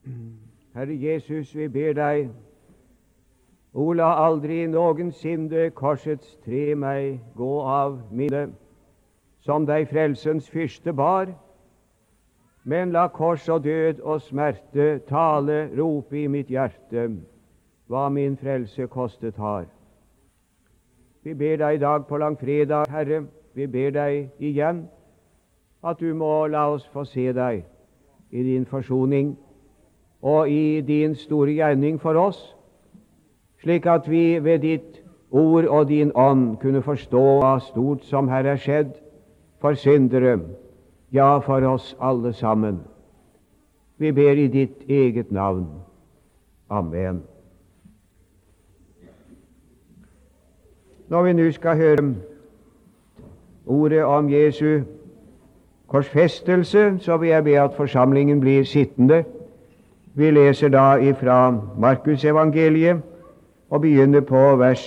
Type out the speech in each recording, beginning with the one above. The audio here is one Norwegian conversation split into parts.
Herre Jesus, vi ber deg, o la aldri noensinne korsets tre meg gå av minne, som deg frelsens fyrste bar, men la kors og død og smerte tale, rope i mitt hjerte, hva min frelse kostet har. Vi ber deg i dag på langfredag, Herre, vi ber deg igjen, at du må la oss få se deg i din forsoning, og i din store gjerning for oss, slik at vi ved ditt ord og din ånd kunne forstå hva stort som her er skjedd for syndere, ja, for oss alle sammen. Vi ber i ditt eget navn. Amen. Når vi nå skal høre ordet om Jesu korsfestelse, så vil jeg be at forsamlingen blir sittende. Vi leser da ifra Markus evangeliet og begynner på vers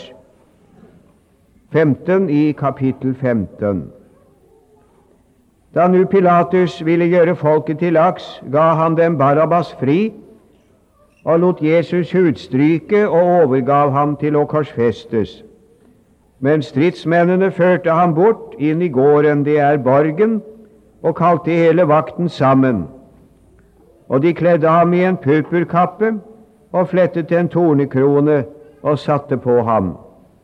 15 i kapittel 15. Da nu Pilatus ville gjøre folket til laks, ga han dem Barabbas fri og lot Jesus hudstryke og overgav ham til å korsfestes. Men stridsmennene førte ham bort inn i gården, det er borgen, og kalte hele vakten sammen. Og de kledde ham i en purpurkappe og flettet en tornekrone og satte på ham.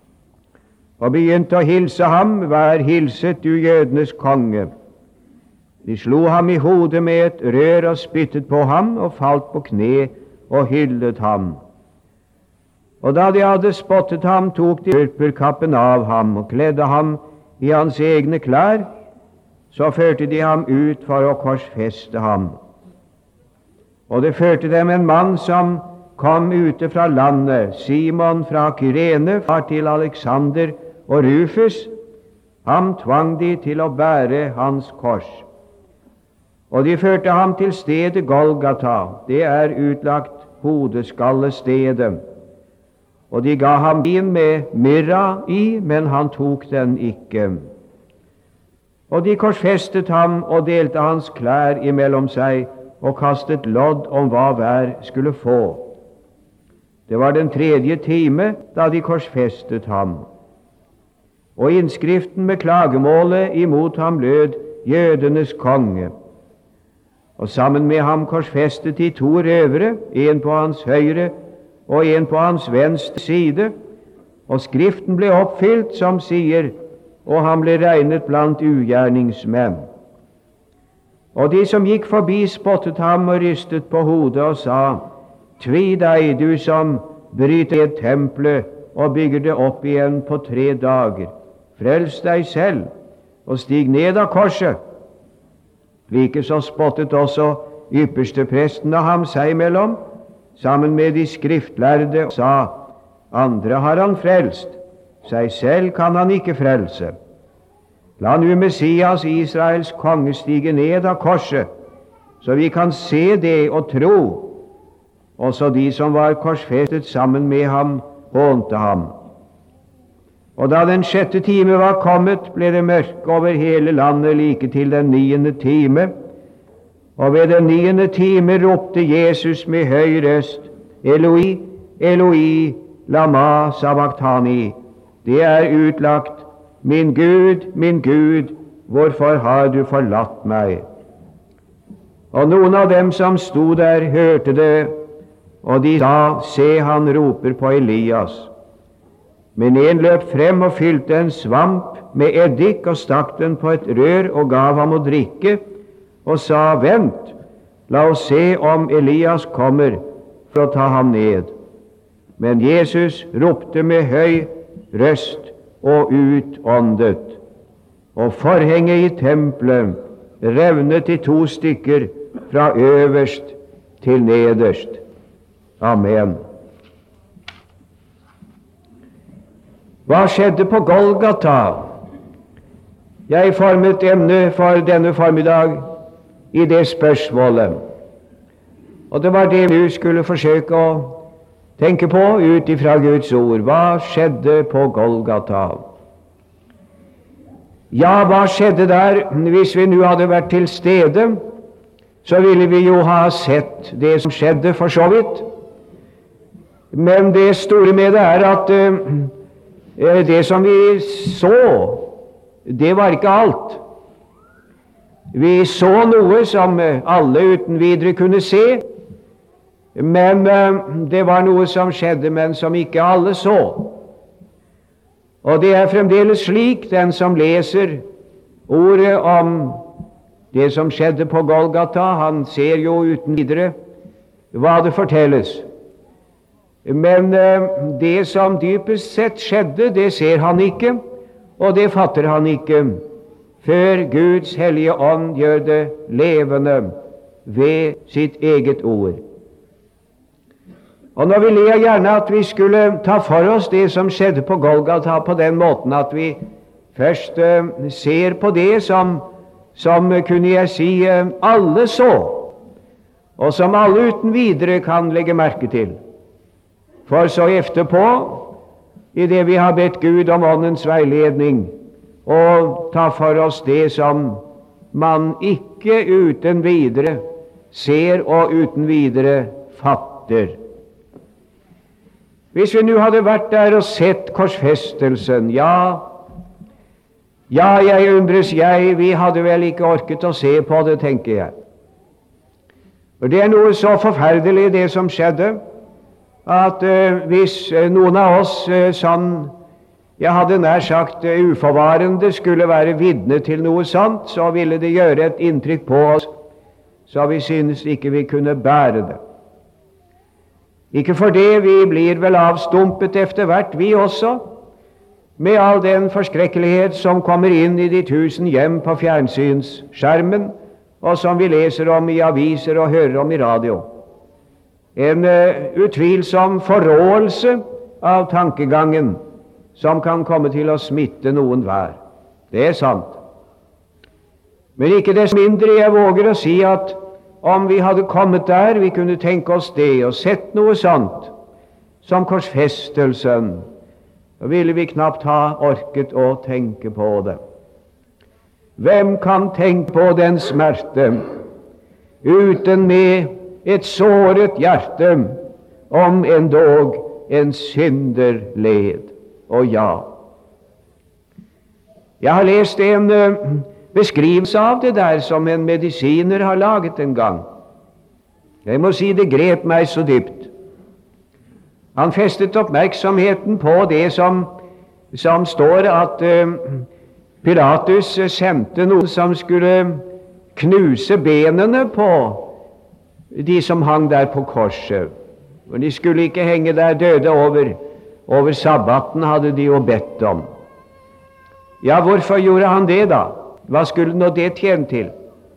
Og begynte å hilse ham, vær hilset, du jødenes konge. De slo ham i hodet med et rør og spyttet på ham og falt på kne og hyllet ham. Og da de hadde spottet ham, tok de purpurkappen av ham og kledde ham i hans egne klær, så førte de ham ut for å korsfeste ham. Og det førte dem en mann som kom ute fra landet, Simon fra Kyrene, far til Alexander og Rufus. Ham tvang de til å bære hans kors. Og de førte ham til stedet Golgata, det er utlagt hodeskallestedet. Og de ga ham vin med myrra i, men han tok den ikke. Og de korsfestet ham og delte hans klær imellom seg, og kastet lodd om hva hver skulle få. Det var den 3. time da de korsfestet ham. Og innskriften med klagemålet imot ham lød jødenes konge. Og sammen med ham korsfestet de 2 røvere, en på hans høyre og en på hans venstre side. Og skriften ble oppfylt som sier, og han ble regnet blant ugjerningsmenn. Og de som gikk forbi spottet ham og rystet på hodet og sa, tvi deg, du som bryter ned tempelet og bygger det opp igjen på 3 dager. Frels deg selv og stig ned av korset. Likeså spottet også ypperstepresten av ham seg imellom, sammen med de skriftlærde, og sa, andre har han frelst, seg selv kan han ikke frelse. La nu Messias, Israels konge, stige ned av korset, så vi kan se det og tro. Også de som var korsfestet sammen med ham, hånte ham. Og da den 6. time var kommet, ble det mørke over hele landet like til den 9. time. Og ved den 9. time ropte Jesus med høy røst, Eloi, Eloi, lama sabachthani. Det er utlagt, min Gud, hvorfor har du forlatt meg? Og noen av dem som sto der, hørte det, og de sa, se, han roper på Elias. Men en løp frem og fylte en svamp med eddik og stakk den på et rør og gav ham å drikke, og sa, vent, la oss se om Elias kommer for å ta ham ned. Men Jesus ropte med høy røst og utåndet, og forhenget i tempelet revnet i 2 stykker fra øverst til nederst. Amen. Hva skjedde på Golgata? Jeg formet emne for denne formiddag i det spørsmålet, og det var det vi skulle forsøke å tenke på ut ifra Guds ord. Hva skjedde på Golgata? Ja, hva skjedde der hvis vi nå hadde vært til stede? så ville vi jo ha sett det som skjedde for så vidt. Men det store med det er at det som vi så, det var ikke alt. Vi så noe som alle uten videre kunne se, men det var noe som skjedde, men som ikke alle så. Og det er fremdeles slik, den som leser ordet om det som skjedde på Golgata, han ser jo uten videre hva det fortelles. Men det som dypest sett skjedde, det ser han ikke, og det fatter han ikke, før Guds hellige ånd gjør det levende ved sitt eget ord. Og nå ville jeg gjerne at vi skulle ta for oss det som skjedde på Golgata på den måten at vi først ser på det som kunne jeg si alle så, og som alle uten videre kan legge merke til. For så efterpå, i det vi har bedt Gud om åndens veiledning, og ta for oss det som man ikke uten videre ser og uten videre fatter. Hvis vi nå hadde vært der og sett korsfestelsen, ja, jeg undres vi hadde vel ikke orket å se på det, tenker jeg. For det er noe så forferdelig det som skjedde, at hvis noen av oss sånn, jeg hadde nær sagt uforvarende, skulle være vitne til noe sånt, så ville det gjøre et inntrykk på oss, så vi synes ikke vi kunne bære det. Ikke for det, vi blir vel avstumpet etter hvert, vi også, med all den forskrekkelighet som kommer inn i de 1000 hjem på fjernsynsskjermen, og som vi leser om i aviser og hører om i radio. En utvilsom forråelse av tankegangen som kan komme til å smitte noen hver. Det er sant. Men ikke desto mindre jeg våger å si at om vi hadde kommet der, vi kunne tenke oss det og sett noe sånt som korsfestelsen, da ville vi knapt ha orket å tenke på det. Hvem kan tenke på den smerte uten med et såret hjerte, om endog en synder led? Og ja, jeg har lest en beskrivelse av det der som en medisiner har laget en gang. Jeg må si det grep meg så dypt. Han festet oppmerksomheten på det som står at Pilatus sendte noen som skulle knuse benene på de som hang der på korset. Og de skulle ikke henge der døde over sabbaten, hadde de jo bedt om. Ja, hvorfor gjorde han det da? Hva skulle nå det tjene til?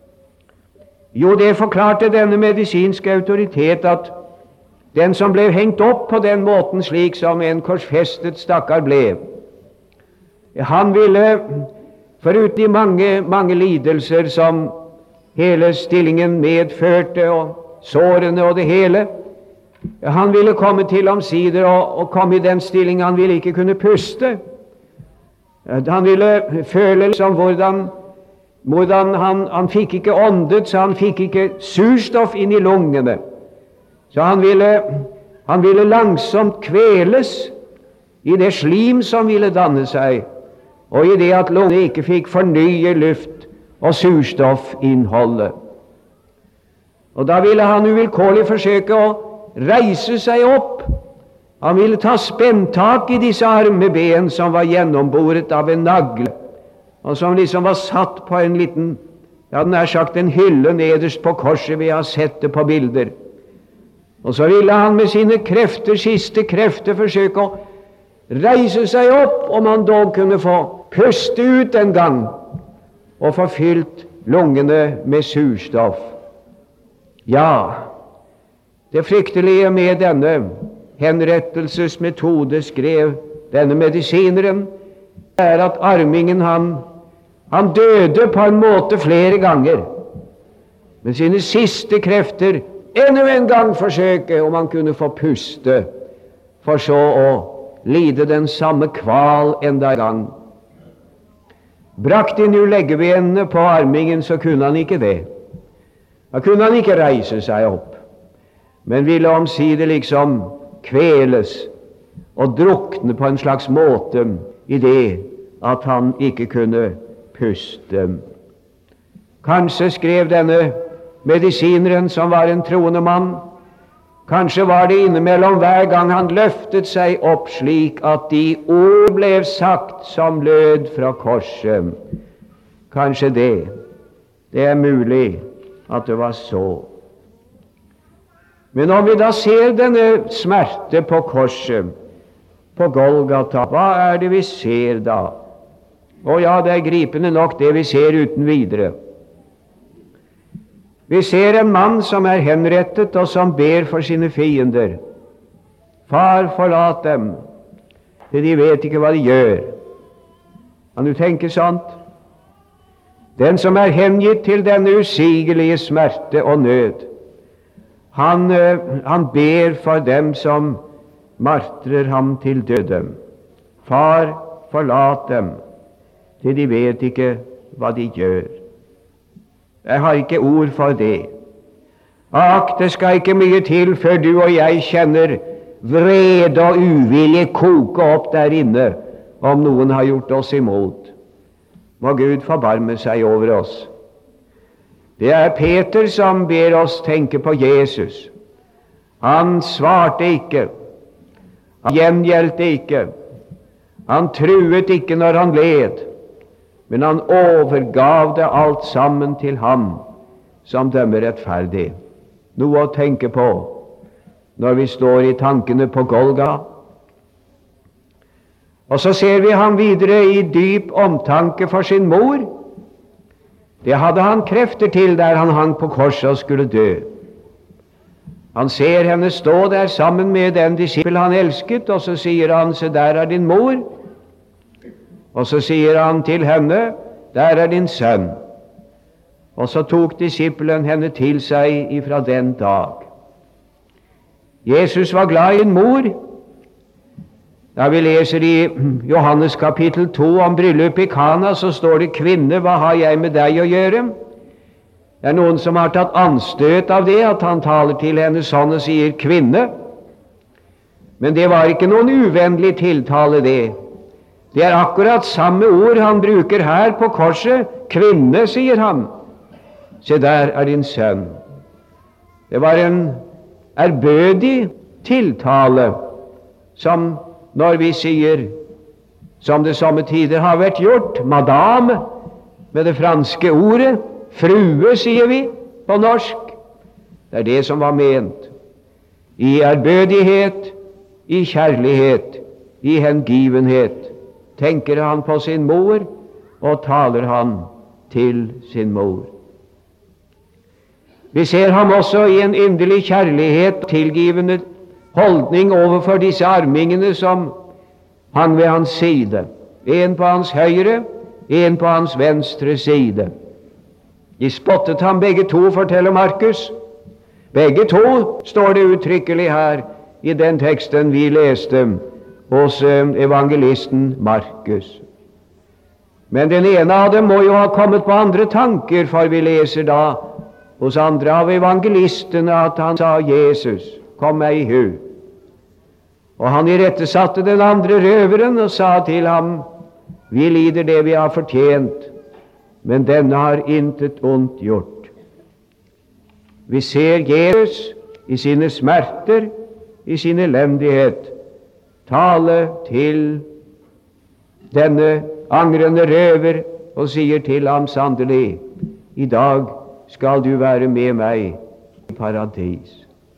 Jo, det forklarte denne medisinske autoritet at den som ble hengt opp på den måten slik som en korsfestet stakkar ble, han ville, foruten de mange lidelser som hele stillingen medførte, og sårene og det hele, han ville komme til omsider og komme i den stilling han ville ikke kunne puste. Han ville føle som hvordan han fikk ikke åndet, så han fikk ikke surstoff inn i lungene. Så han ville langsomt kveles i det slim som ville danne seg, og i det at lungene ikke fikk fornye luft og surstoffinnholdet. Og da ville han uvilkårlig forsøke å reise seg opp. Han ville ta spenntak i disse arme ben som var gjennomboret av en nagle, og som liksom var satt på en liten, ja, den er sagt en hylle nederst på korset. Vi har sett det på bilder. Og så ville han med sine krefter, siste krefter, forsøke å reise seg opp, om han dog kunne få puste ut en gang og få fylt lungene med surstoff. Ja, det fryktelige med denne henrettelsesmetode, skrev denne medisineren, er at armingen han døde på en måte flere ganger, med sine siste krefter ennå en gang forsøke om han kunne få puste, for så å lide den samme kval enda en gang. Brakt de nu leggebenene på armingen, så kunne han ikke det. Da kunne han ikke reise seg opp, men ville omsider liksom kveles og drukne på en slags måte i det at han ikke kunne puste. Kanskje skrev denne medisineren, som var en troende mann, kanskje var det innimellom hver gang han løftet seg opp slik at de ord ble sagt som lød fra korset. Kanskje det er mulig at det var så. Men om vi da ser denne smerte på korset, på Golgata, hva er det vi ser da? Å ja, det er gripende nok det vi ser uten videre. Vi ser en mann som er henrettet, og som ber for sine fiender. Far, forlat dem, for de vet ikke hva de gjør. Kan du tenke sånt? Den som er hengitt til denne usigelige smerte og nød, han ber for dem som martrer ham til døden. Far, forlat dem, for de vet ikke hva de gjør. Jeg har ikke ord for det. Ak, det skal ikke mye til før du og jeg kjenner vrede og uvilje koke opp der inne om noen har gjort oss imot. Må Gud forbarme seg over oss. Det er Peter som ber oss tenke på Jesus. Han svarte ikke, han gjengjeldte ikke, han truet ikke når han led, men han overgav det alt sammen til ham som dømmer rettferdig. Noe å tenke på når vi står i tankene på Golgata. Og så ser vi ham videre i dyp omtanke for sin mor. Det hadde han krefter til der han hang på korset og skulle dø. Han ser henne stå der sammen med den disippel han elsket, og så sier han, se der er din mor. Og så sier han til henne, der er din sønn. Og så tok disippelen henne til seg ifra den dag. Jesus var glad i en mor. Da vi leser i Johannes kapittel 2 om bryllup i Kana, så står det, kvinne, hva har jeg med deg å gjøre? Det er noen som har tatt anstøt av det, at han taler til henne sånn og sier kvinne. Men det var ikke noen uvennlig tiltale, det. Det er akkurat samme ord han bruker her på korset. Kvinne, sier han. Se, der er din sønn. Det var en ærbødig tiltale, som når vi sier, som det somme tider har vært gjort, madame, med det franske ordet, frue, sier vi på norsk. Det er det som var ment. I ærbødighet, i kjærlighet, i hengivenhet, tenker han på sin mor, og taler han til sin mor. Vi ser ham også i en inderlig kjærlighet, tilgivende holdning overfor disse armingene som hang ved hans side. En på hans høyre, en på hans venstre side. De spottet ham begge to, forteller Markus. Begge to, står det uttrykkelig her i den teksten vi leste hos evangelisten Markus. Men den ene av dem må jo ha kommet på andre tanker, for vi leser da hos andre av evangelistene at han sa, Jesus, kom meg i hu. Og han irettesatte den andre røveren og sa til ham, vi lider det vi har fortjent, men denne har intet ondt gjort. Vi ser Jesus i sine smerter, i sin elendighet, tale til denne angrende røver og sier til ham sannelig, i dag skal du være med meg i paradis.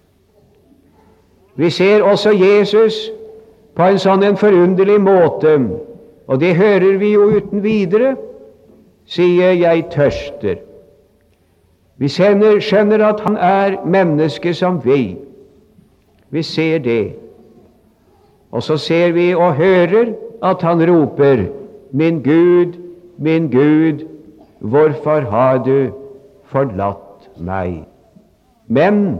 Vi ser også Jesus på en sånn en forunderlig måte, og det hører vi jo uten videre, sier jeg tørster. Vi skjønner at han er menneske som vi. Vi ser det. Og så ser vi og hører at han roper, min Gud, hvorfor har du forlatt meg? Men,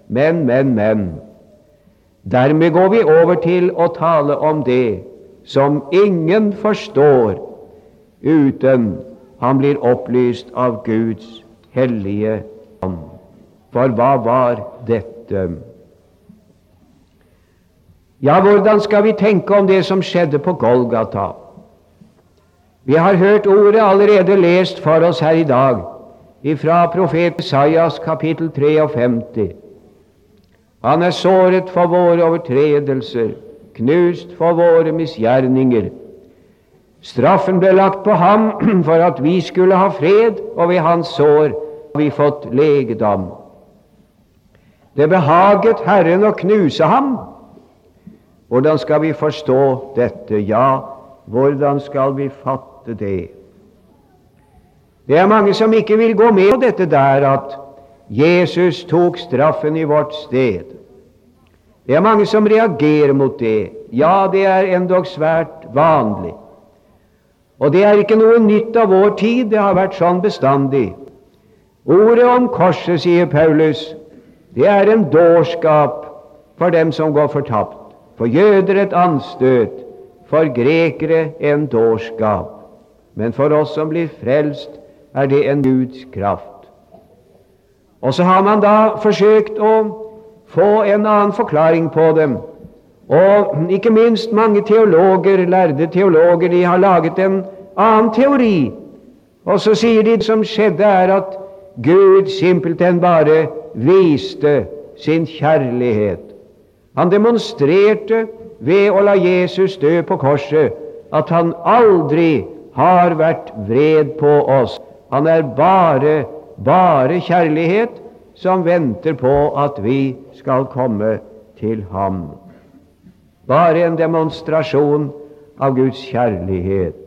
dermed går vi over til å tale om det som ingen forstår uten han blir opplyst av Guds hellige ånd. For hva var dette? Ja, hvordan skal vi tenke om det som skjedde på Golgata? Vi har hørt ordet allerede lest for oss her i dag, ifra profet Isaias kapittel 53. Han er såret for våre overtredelser, knust for våre misgjerninger. Straffen ble lagt på ham for at vi skulle ha fred, og ved hans sår har vi fått legedom. Det behaget Herren å knuse ham. Hvordan skal vi forstå dette? Ja, hvordan skal vi fatte det? Det er mange som ikke vil gå med på dette der at Jesus tok straffen i vårt sted. Det er mange som reagerer mot det. Ja, det er endog svært vanlig. Og det er ikke noe nytt av vår tid, det har vært sånn bestandig. Ordet om korset, sier Paulus, det er en dårskap for dem som går fortapt. For jøder et anstøt, for grekere en dårskap. Men for oss som blir frelst, er det en Guds kraft. Og så har man da forsøkt å få en annen forklaring på dem. Og ikke minst mange teologer, lærde teologer, de har laget en annen teori. Og så sier de som skjedde er at Gud simpelthen bare viste sin kjærlighet. Han demonstrerte ved å la Jesus dø på korset at han aldri har vært vred på oss. Han er bare kjærlighet som venter på at vi skal komme til ham. Bare en demonstrasjon av Guds kjærlighet.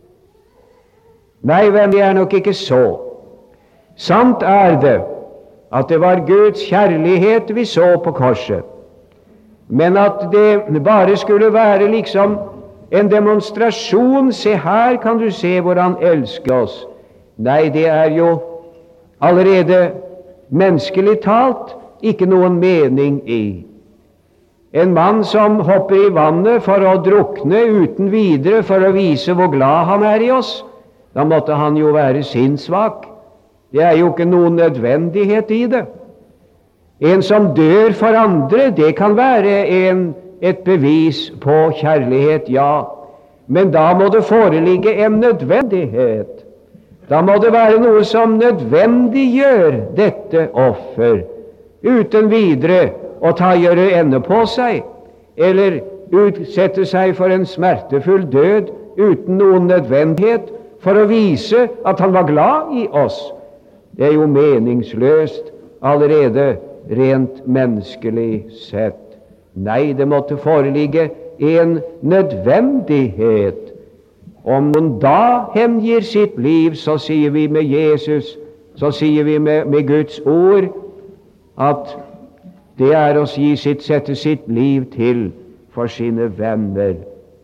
Nei, venn, det er nok ikke så. Sant er det at det var Guds kjærlighet vi så på korset, men at det bare skulle være liksom en demonstrasjon. Se her kan du se hvor han elsker oss. Nei, det er jo allerede menneskelig talt ikke noen mening i. En mann som hopper i vannet for å drukne uten videre for å vise hvor glad han er i oss, da måtte han jo være sinnssvak. Det er jo ikke noen nødvendighet i det. En som dør for andre, det kan være et bevis på kjærlighet, ja. Men da må det foreligge en nødvendighet. Da må det være noe som nødvendiggjør dette offer, uten videre å gjøre ende på seg, eller utsette seg for en smertefull død uten noen nødvendighet for å vise at han var glad i oss. Det er jo meningsløst allerede rent menneskelig sett. Nei, det måtte foreligge en nødvendighet. Om noen da hengir sitt liv, så sier vi med Jesus, så sier vi med Guds ord, at det er å sette sitt liv til for sine venner.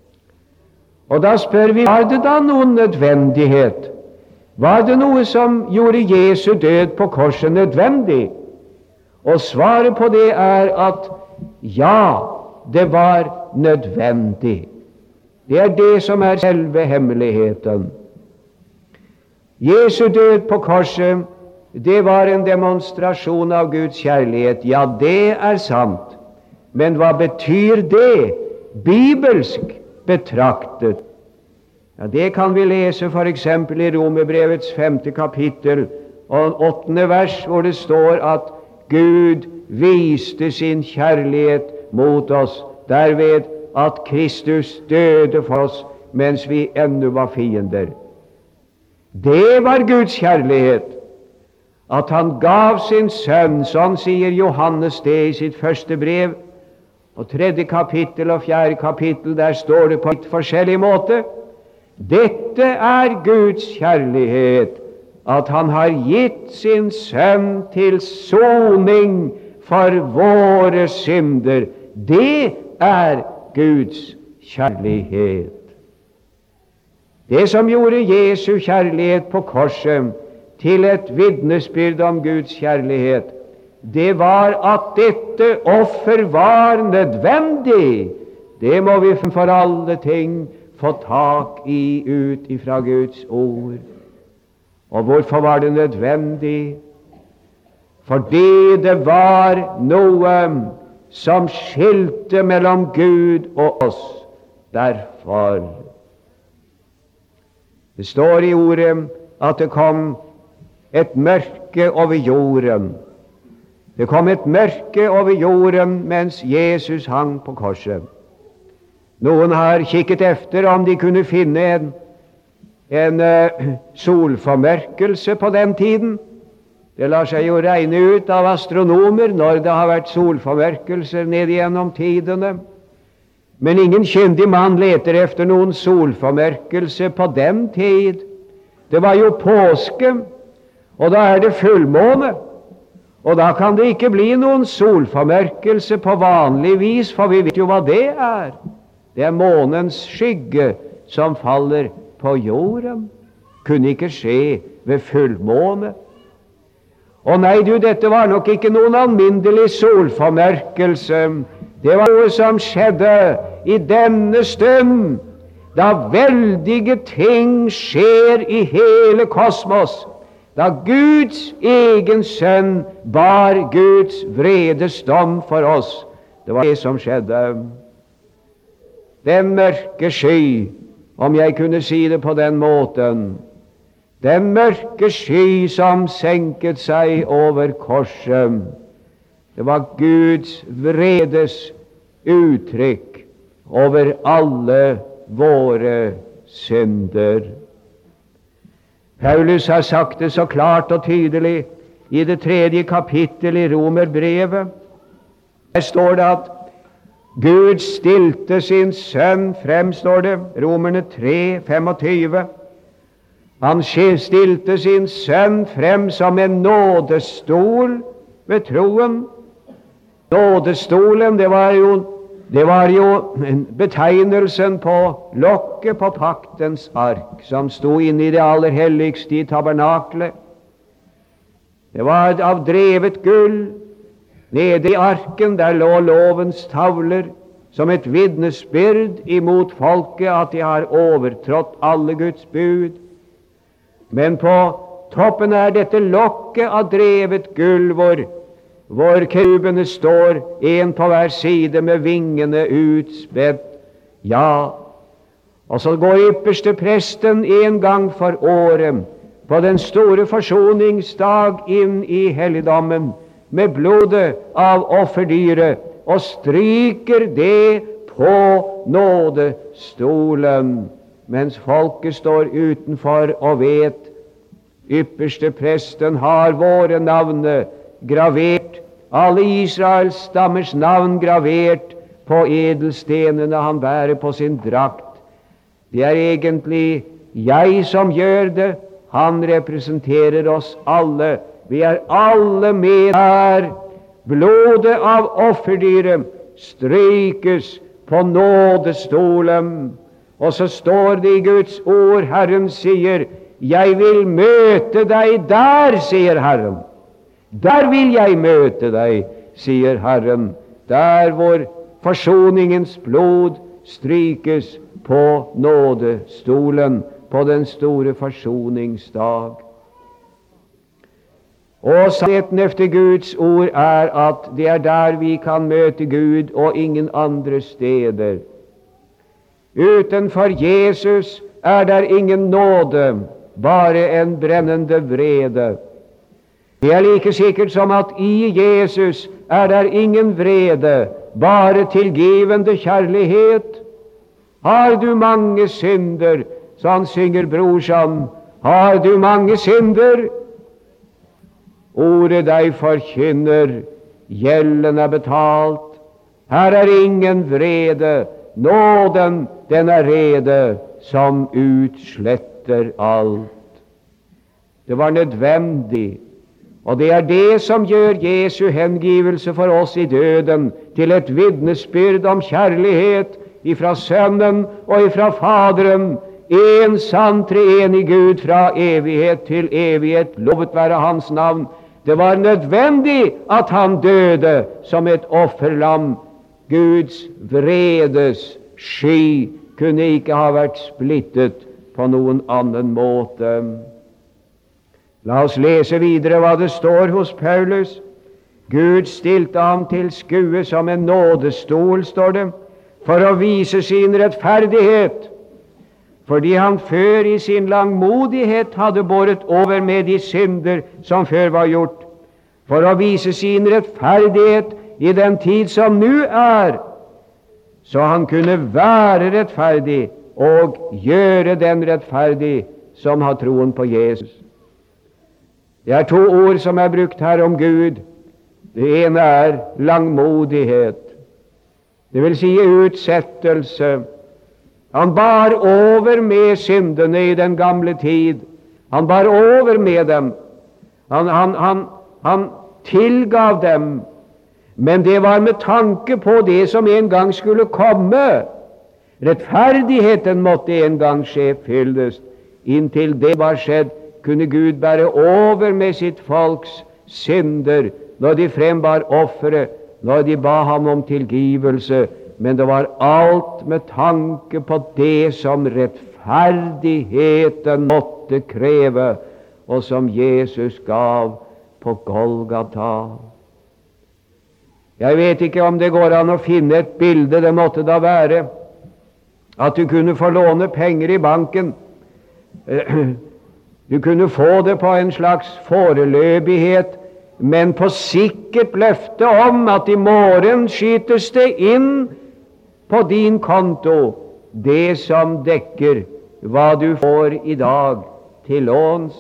Og da spør vi, var det da noen nødvendighet? Var det noe som gjorde Jesu død på korset nødvendig? Og svaret på det er at ja, det var nødvendig. Det er det som er selve hemmeligheten. Jesu død på korset, det var en demonstrasjon av Guds kjærlighet. Ja, det er sant. Men hva betyr det, bibelsk betraktet? Ja, det kan vi lese for eksempel i Romerbrevets 5. kapittel og 8. vers, hvor det står at Gud viste sin kjærlighet mot oss derved at Kristus døde for oss mens vi ennå var fiender. Det var Guds kjærlighet, at han gav sin sønn. Sånn sier Johannes det i sitt første brev, og 3. kapittel og 4. kapittel, der står det på litt forskjellig måte. Dette er Guds kjærlighet, at han har gitt sin sønn til soning for våre synder. Det er Guds kjærlighet. Det som gjorde Jesu kjærlighet på korset til et vitnesbyrd om Guds kjærlighet, det var at dette offer var nødvendig. Det må vi for alle ting få tak i ut ifra Guds ord. Og hvorfor var det nødvendig? fordi det var noe som skilte mellom Gud og oss. Derfor. Det står i ordet at det kom et mørke over jorden. Det kom et mørke over jorden mens Jesus hang på korset. Noen har kikket efter om de kunne finne en solformørkelse på den tiden. Det lar seg jo regne ut av astronomer når det har vært solformørkelser ned gjennom tidene. Men ingen kyndig mann leter efter noen solformørkelse på den tid. Det var jo påske, og da er det fullmåne. Og da kan det ikke bli noen solformørkelse på vanlig vis, for vi vet jo hva det er. Det er månens skygge som faller på jorden. Kunne ikke skje ved fullmåne. Og nei du, dette var nok ikke noen alminnelig solformørkelse. Det var noe som skjedde i denne stund, da veldige ting skjer i hele kosmos, da Guds egen sønn bar Guds vredesdom for oss. Det var det som skjedde. Den mørke sky, om jeg kunne si det på den måten, den mørke sky som senket seg over korset, det var Guds vredes uttrykk over alle våre synder. Paulus har sagt det så klart og tydelig i det 3. kapittel i Romerbrevet. Der står det at Gud stilte sin sønn frem, står det, Romerne 3, 25. Han stilte sin sønn frem som en nådestol ved troen. Nådestolen, det var jo betegnelsen på lokket på paktens ark, som sto inne i det aller helligste i tabernaklet. Det var av drevet gull. Nede i arken der lå lovens tavler, som et vitnesbyrd imot folket at de har overtrådt alle Guds bud. Men på toppen er dette lokket av drevet gull, hvor kerubene står, en på hver side med vingene utspredt. Ja, og så går ypperste presten en gang for året på den store forsoningsdag inn i helligdommen med blodet av offerdyret og stryker det på nådestolen, mens folket står utenfor og vet ypperste presten har våre navne gravert, alle Israels stammers navn gravert på edelstenene han bærer på sin drakt. Det er egentlig jeg som gjør det. Han representerer oss alle. Vi er alle med her. Blodet av offerdyret strykes på nådestolen. Og så står det i Guds ord, Herren sier, jeg vil møte deg der, sier Herren. Der vil jeg møte deg, sier Herren. Der hvor forsoningens blod strykes på nådestolen på den store forsoningsdag. Og sannheten efter Guds ord er at det er der vi kan møte Gud og ingen andre steder. Utenfor Jesus er der ingen nåde, bare en brennende vrede. Det er like sikkert som at i Jesus er der ingen vrede, bare tilgivende kjærlighet. Har du mange synder, så han synger brorsan, har du mange synder? Ordet deg forkynner, gjelden er betalt. Her er ingen vrede, nåden den er rede, som utsletter alt. Det var nødvendig, og det er det som gjør Jesu hengivelse for oss i døden til et vitnesbyrd om kjærlighet ifra Sønnen og ifra Faderen, en sann treenig Gud fra evighet til evighet, lovet være Hans navn. Det var nødvendig at han døde som et offerlam. Guds vredes sky kunne ikke ha vært splittet på noen annen måte. La oss lese videre hva det står hos Paulus. Gud stilte ham til skue som en nådestol, står det, for å vise sin rettferdighet, fordi han før i sin langmodighet hadde båret over med de synder som før var gjort, for å vise sin rettferdighet i den tid som nå er, så han kunne være rettferdig og gjøre den rettferdig som har troen på Jesus. Det er to ord som er brukt her om Gud. Det ene er langmodighet, det vil si utsettelse. Han bar over med syndene i den gamle tid. Han bar over med dem. Han tilgav dem, men det var med tanke på det som en gang skulle komme. Rettferdigheten måtte en gang skje fyldest. Inntil det var skjedd, kunne Gud bære over med sitt folks synder når de frembar offeret, når de ba ham om tilgivelse. Men det var alt med tanke på det som rettferdigheten måtte kreve, og som Jesus gav på Golgata. Jeg vet ikke om det går an å finne et bilde. Det måtte da være at du kunne få låne penger i banken. Du kunne få det på en slags foreløpighet, men på sikkert løfte om at i morgen skytes det inn på din konto det som dekker hva du får i dag til låns.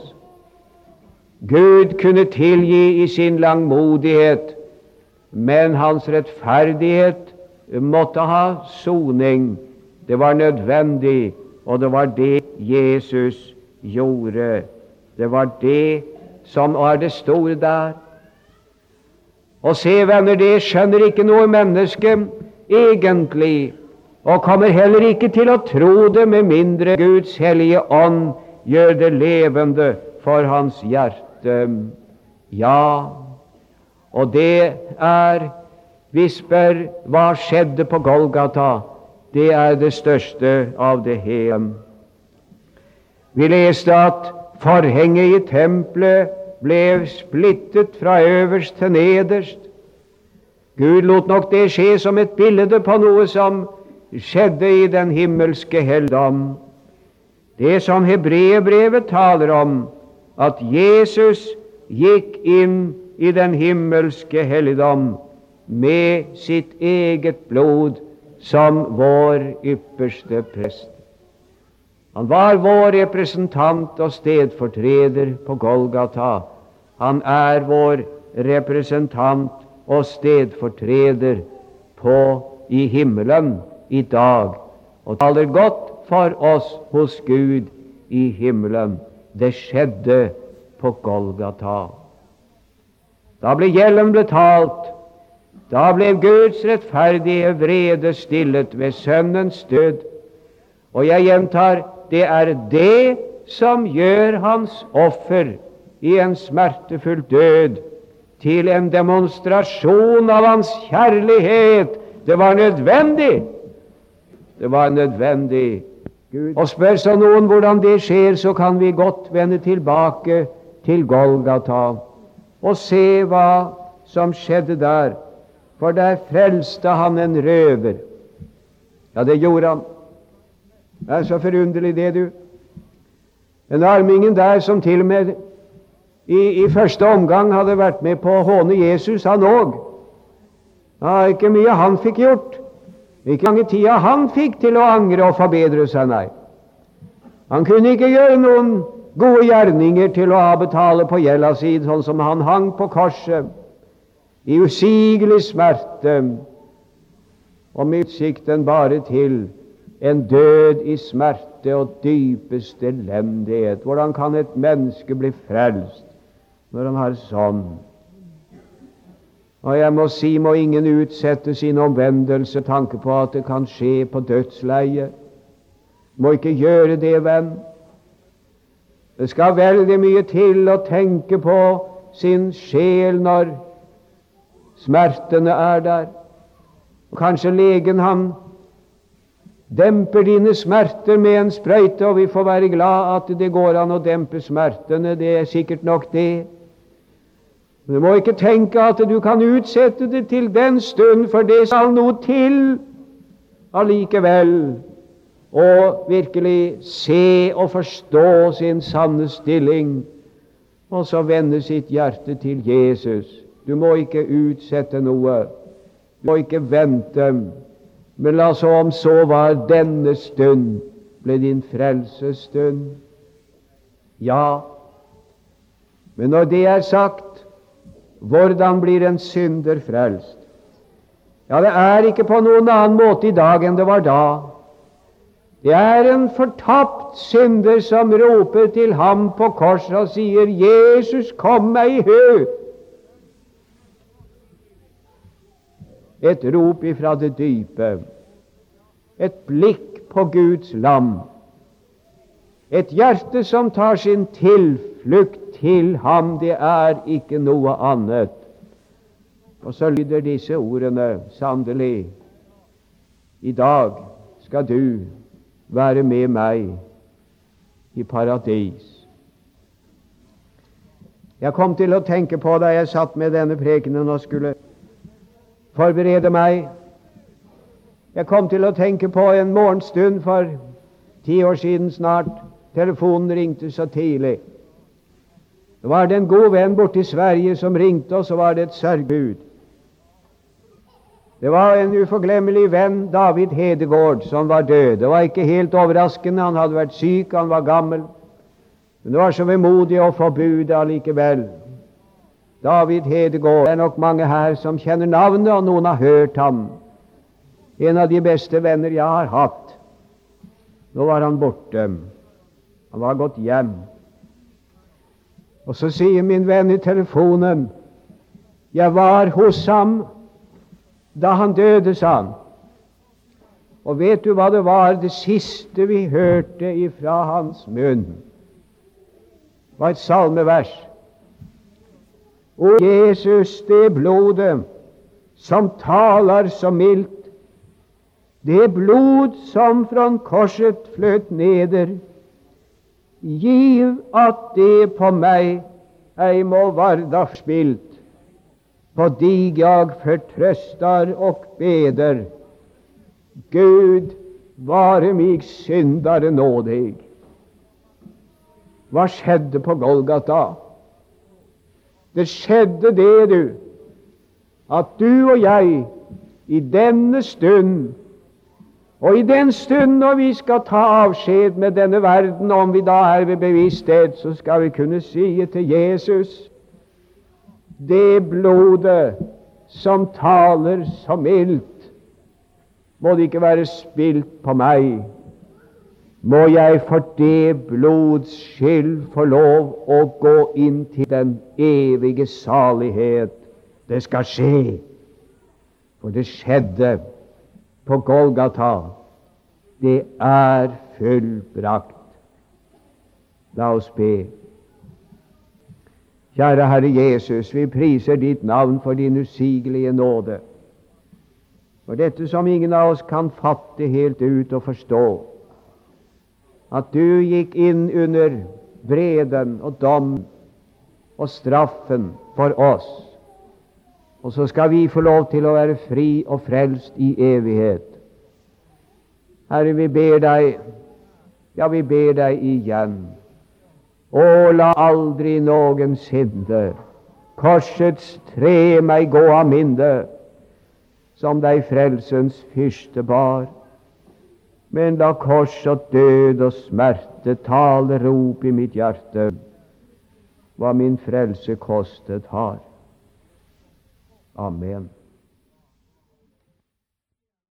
Gud kunne tilgi i sin langmodighet, men hans rettferdighet måtte ha soning. Det var nødvendig, og det var det Jesus gjorde. Det var det som var det store der. Og se, venner, det skjønner ikke noe menneske egentlig, og kommer heller ikke til å tro det med mindre Guds hellige ånd gjør det levende for hans hjerte. Ja, og det er, vi spør, hva skjedde på Golgata? Det er det største av det hele. Vi leste at forhenget i tempelet ble splittet fra øverst til nederst. Gud lot nok det skje som et bilde på noe som skjedde i den himmelske helligdom. Det som Hebreerbrevet taler om, at Jesus gikk inn i den himmelske helligdom med sitt eget blod som vår ypperste prest. Han var vår representant og stedfortreder på Golgata. Han er vår representant og stedfortreder i himmelen i dag, og taler godt for oss hos Gud i himmelen. Det skjedde på Golgata. Da ble gjelden betalt. Da ble Guds rettferdige vrede stillet ved Sønnens død. Og jeg gjentar, det er det som gjør hans offer i en smertefull død til en demonstrasjon av hans kjærlighet. Det var nødvendig. Det var nødvendig. Og spør så noen hvordan det skjer, så kan vi godt vende tilbake til Golgata og se hva som skjedde der. For der frelste han en røver. Ja, det gjorde han. Det er så forunderlig det, du. Den armingen der som til og med i første omgang hadde vært med på å håne Jesus, han òg. Ja, ikke mye han fikk gjort. Ikke mange tida han fikk til å angre og forbedre seg, nei. Han kunne ikke gjøre noen gode gjerninger til å avbetale på gjelda si, sånn som han hang på korset i usigelig smerte, og med utsikten bare til en død i smerte og dypeste elendighet. Hvordan kan et menneske bli frelst når han har sånn? Og jeg må si, må ingen utsette sin omvendelse tanke på at det kan skje på dødsleiet. Må ikke gjøre det, venn. Det skal veldig mye til å tenke på sin sjel når smertene er der. Og kanskje legen han demper dine smerter med en sprøyte, og vi får være glad at det går an å dempe smertene. Det er sikkert nok det. Men du må ikke tenke at du kan utsette det til den stund, for det skal noe til allikevel å virkelig se og forstå sin sanne stilling, og så vende sitt hjerte til Jesus. Du må ikke utsette noe. Du må ikke vente. Men la så om så var denne stund ble din frelsesstund. Ja, men når det er sagt, hvordan blir en synder frelst? Ja, det er ikke på noen annen måte i dag enn det var da. Det er en fortapt synder som roper til ham på korset og sier, Jesus, kom meg i hu. Et rop ifra det dype, et blikk på Guds lam, et hjerte som tar sin tilflukt til ham, det er ikke noe annet. Og så lyder disse ordene, sannelig, i dag skal du være med meg i paradis. Jeg kom til å tenke på da jeg satt med denne prekenen og skulle forberede meg. Jeg kom til å tenke på en morgenstund for 10 år siden snart. Telefonen ringte så tidlig. Det var det en god venn borte i Sverige som ringte, og så var det et sørgebud. Det var en uforglemmelig venn, David Hedegård, som var død. Det var ikke helt overraskende, han hadde vært syk, han var gammel. Men det var så vemodig å få budet allikevel. David Hedegård, det er nok mange her som kjenner navnet, og noen har hørt ham. En av de beste venner jeg har hatt. Nå var han borte. Han var gått hjem. Og så sier min venn i telefonen, jeg var hos ham da han døde, sa han. Og vet du hva det var? Det siste vi hørte ifra hans munn var et salmevers. O Jesus, det blodet som taler så mildt, det blod som fra korset fløt neder, giv at det på meg ei må varda spilt, på dig jag förtröstar och beder. Gud, vare mig syndare nådig. Hva skjedde på Golgata? Det skjedde det, du, at du og jeg i denne stund, og i den stund når vi skal ta avskjed med denne verden, om vi da er ved bevissthet, så skal vi kunne si til Jesus, det blodet som taler så mildt, må det ikke være spilt på meg. Må jeg for det blods skyld få lov å gå inn til den evige salighet. Det skal skje, for det skjedde på Golgata. Det er fullbrakt. La oss be. Kjære Herre Jesus, vi priser ditt navn for din usigelige nåde. For dette som ingen av oss kan fatte helt ut og forstå, at du gikk inn under vreden og dommen og straffen for oss, og så skal vi få lov til å være fri og frelst i evighet. Herre, vi ber deg, ja, vi ber deg igjen, å la aldri noensinne korsets tre meg gå av minne, som deg frelsens fyrste bar. Men la kors og død og smerte tale rop i mitt hjerte, hva min frelse kostet har. Amen.